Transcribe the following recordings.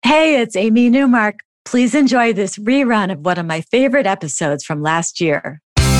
Hey, it's Amy Newmark. Please enjoy this rerun of one of my favorite episodes from last year.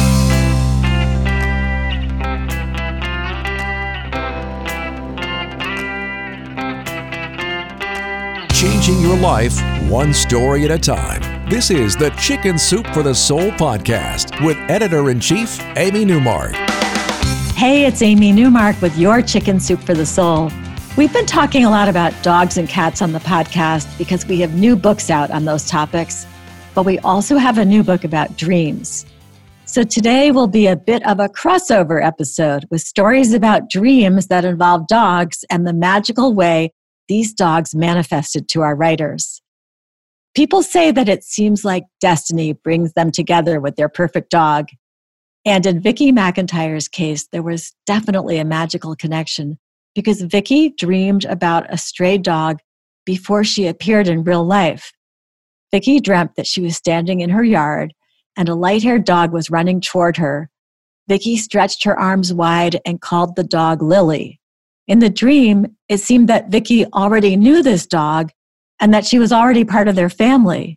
Changing your life one story at a time. This is the Chicken Soup for the Soul podcast with Editor-in-Chief Amy Newmark. Hey, it's Amy Newmark with your Chicken Soup for the Soul. We've been talking a lot about dogs and cats on the podcast because we have new books out on those topics, but we also have a new book about dreams. So today will be a bit of a crossover episode with stories about dreams that involve dogs and the magical way these dogs manifested to our writers. People say that it seems like destiny brings them together with their perfect dog. And in Vicki McIntyre's case, there was definitely a magical connection because Vicki dreamed about a stray dog before she appeared in real life. Vicki dreamt that she was standing in her yard and a light-haired dog was running toward her. Vicki stretched her arms wide and called the dog Lily. In the dream, it seemed that Vicki already knew this dog and that she was already part of their family.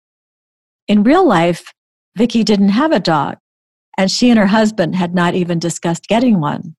In real life, Vicki didn't have a dog, and she and her husband had not even discussed getting one.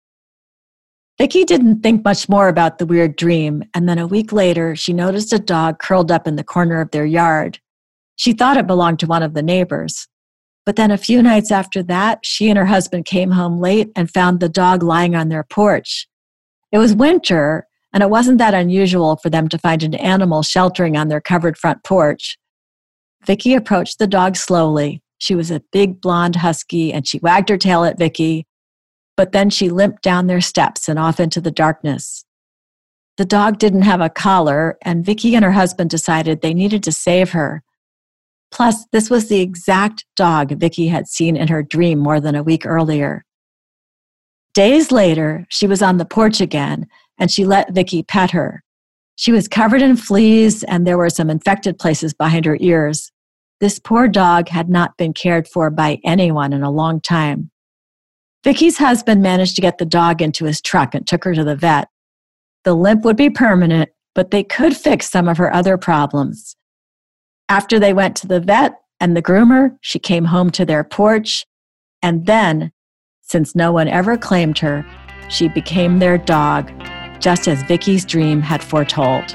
Vicki didn't think much more about the weird dream, and then a week later, she noticed a dog curled up in the corner of their yard. She thought it belonged to one of the neighbors. But then a few nights after that, she and her husband came home late and found the dog lying on their porch. It was winter, and it wasn't that unusual for them to find an animal sheltering on their covered front porch. Vicki approached the dog slowly. She was a big blonde husky, and she wagged her tail at Vicki. But then she limped down their steps and off into the darkness. The dog didn't have a collar, and Vicki and her husband decided they needed to save her. Plus, this was the exact dog Vicki had seen in her dream more than a week earlier. Days later, she was on the porch again, and she let Vicki pet her. She was covered in fleas, and there were some infected places behind her ears. This poor dog had not been cared for by anyone in a long time. Vicki's husband managed to get the dog into his truck and took her to the vet. The limp would be permanent, but they could fix some of her other problems. After they went to the vet and the groomer, she came home to their porch, and then, since no one ever claimed her, she became their dog, just as Vicki's dream had foretold.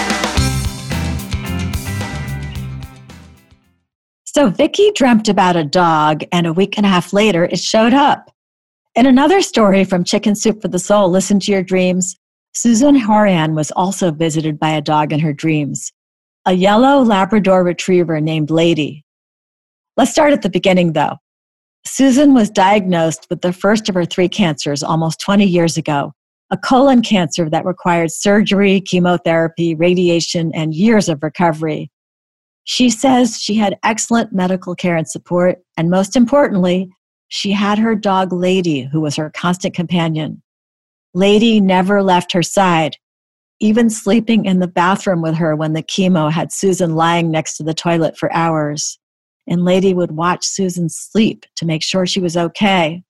So Vicki dreamt about a dog, and a week and a half later, it showed up. In another story from Chicken Soup for the Soul, Listen to Your Dreams, Susan Horan was also visited by a dog in her dreams, a yellow Labrador retriever named Lady. Let's start at the beginning, though. Susan was diagnosed with the first of her 3 cancers almost 20 years ago, a colon cancer that required surgery, chemotherapy, radiation, and years of recovery. She says she had excellent medical care and support, and most importantly, she had her dog Lady, who was her constant companion. Lady never left her side, even sleeping in the bathroom with her when the chemo had Susan lying next to the toilet for hours. And Lady would watch Susan sleep to make sure she was okay.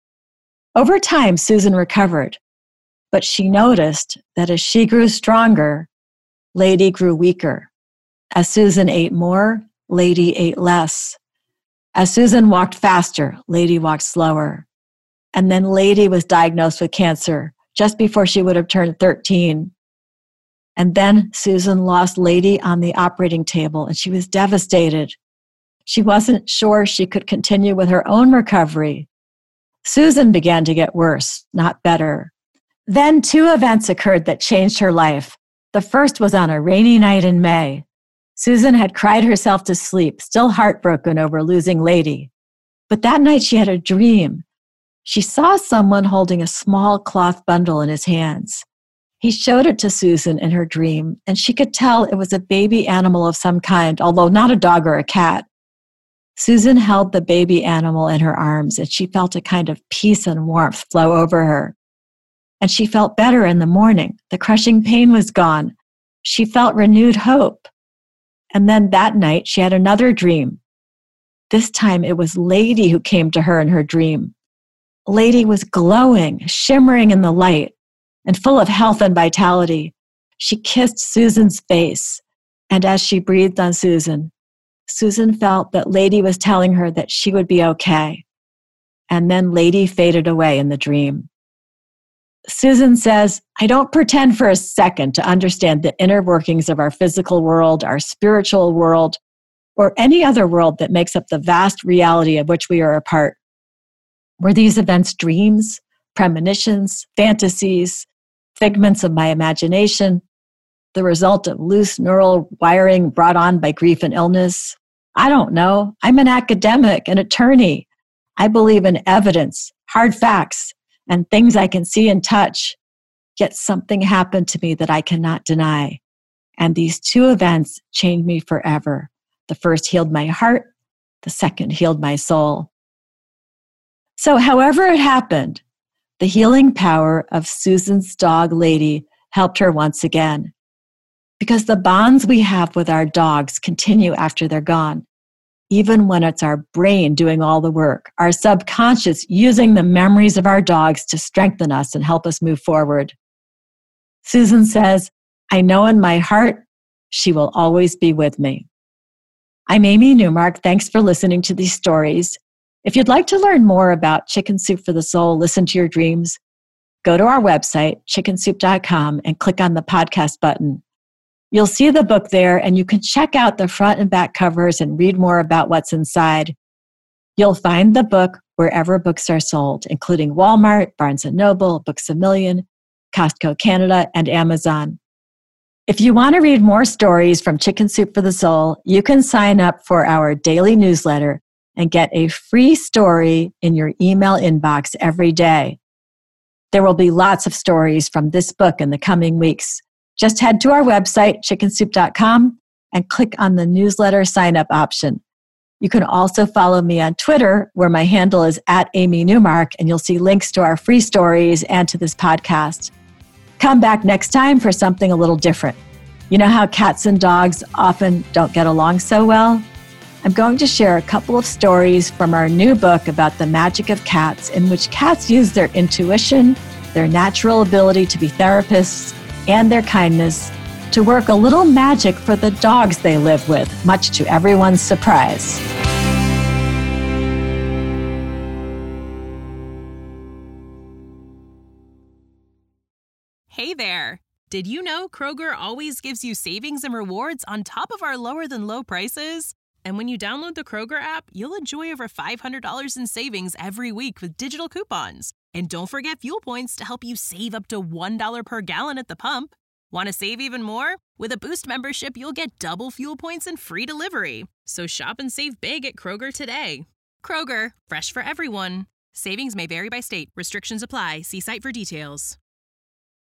Over time, Susan recovered, but she noticed that as she grew stronger, Lady grew weaker. As Susan ate more, Lady ate less. As Susan walked faster, Lady walked slower. And then Lady was diagnosed with cancer just before she would have turned 13. And then Susan lost Lady on the operating table, and she was devastated. She wasn't sure she could continue with her own recovery. Susan began to get worse, not better. Then 2 events occurred that changed her life. The first was on a rainy night in May. Susan had cried herself to sleep, still heartbroken over losing Lady. But that night she had a dream. She saw someone holding a small cloth bundle in his hands. He showed it to Susan in her dream, and she could tell it was a baby animal of some kind, although not a dog or a cat. Susan held the baby animal in her arms, and she felt a kind of peace and warmth flow over her. And she felt better in the morning. The crushing pain was gone. She felt renewed hope. And then that night, she had another dream. This time, it was Lady who came to her in her dream. Lady was glowing, shimmering in the light, and full of health and vitality. She kissed Susan's face. And as she breathed on Susan, Susan felt that Lady was telling her that she would be okay. And then Lady faded away in the dream. Susan says, I don't pretend for a second to understand the inner workings of our physical world, our spiritual world, or any other world that makes up the vast reality of which we are a part. Were these events dreams, premonitions, fantasies, figments of my imagination, the result of loose neural wiring brought on by grief and illness? I don't know. I'm an academic, an attorney. I believe in evidence, hard facts, and things I can see and touch. Yet something happened to me that I cannot deny. And these two events changed me forever. The first healed my heart. The second healed my soul. So however it happened, the healing power of Susan's dog, Lady, helped her once again. Because the bonds we have with our dogs continue after they're gone. Even when it's our brain doing all the work, our subconscious using the memories of our dogs to strengthen us and help us move forward. Susan says, I know in my heart, she will always be with me. I'm Amy Newmark. Thanks for listening to these stories. If you'd like to learn more about Chicken Soup for the Soul, Listen to Your Dreams, go to our website, chickensoup.com, and click on the podcast button. You'll see the book there, and you can check out the front and back covers and read more about what's inside. You'll find the book wherever books are sold, including Walmart, Barnes & Noble, Books A Million, Costco Canada, and Amazon. If you want to read more stories from Chicken Soup for the Soul, you can sign up for our daily newsletter and get a free story in your email inbox every day. There will be lots of stories from this book in the coming weeks. Just head to our website, chickensoup.com, and click on the newsletter sign-up option. You can also follow me on Twitter, where my handle is @AmyNewmark, and you'll see links to our free stories and to this podcast. Come back next time for something a little different. You know how cats and dogs often don't get along so well? I'm going to share a couple of stories from our new book about the magic of cats, in which cats use their intuition, their natural ability to be therapists, and their kindness to work a little magic for the dogs they live with, much to everyone's surprise. Hey there! Did you know Kroger always gives you savings and rewards on top of our lower than low prices? And when you download the Kroger app, you'll enjoy over $500 in savings every week with digital coupons. And don't forget fuel points to help you save up to $1 per gallon at the pump. Want to save even more? With a Boost membership, you'll get double fuel points and free delivery. So shop and save big at Kroger today. Kroger, fresh for everyone. Savings may vary by state. Restrictions apply. See site for details.